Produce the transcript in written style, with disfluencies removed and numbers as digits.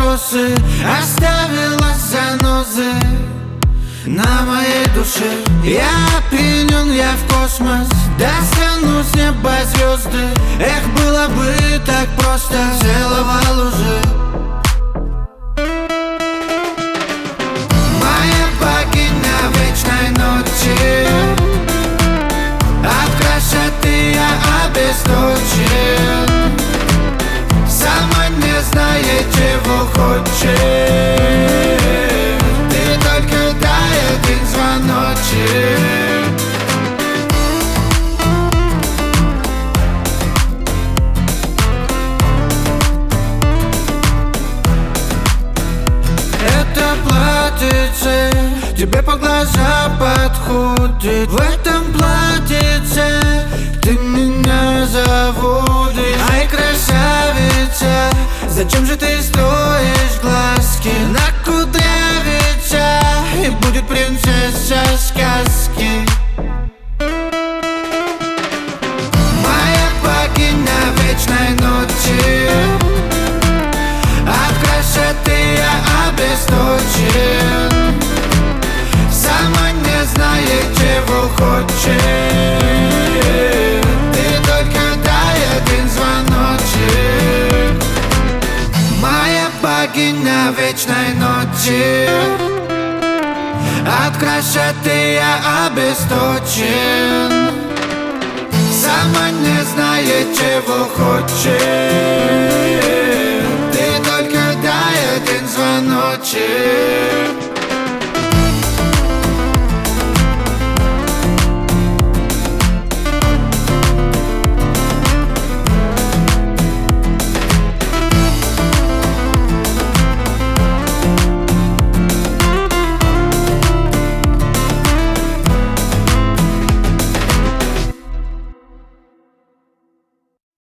вопросы, оставила занозы на моей душе. Я опьянен, я в космос, достану с неба звезды. Эх, было бы так просто, целовал уже. Моя богиня вечной ночи, от красоты я обесточен. Сама не знает, чего хочет. Ты только дай один звоночек. Это платьице тебе по глаза подходит. В этом платьице ты меня заводишь. Ай, красавица, зачем же ты строишь глазки? Накудрявится и будет принцесса сказки. Моя богиня вечной ночи, от красоты я обесточен. Сама не знает, чего хочет. Ты только дай один звоночек. Моя богиня вечной ночи, от красоты я обесточен. Сама не знает, чего хочет. Ты только дай один звоночек.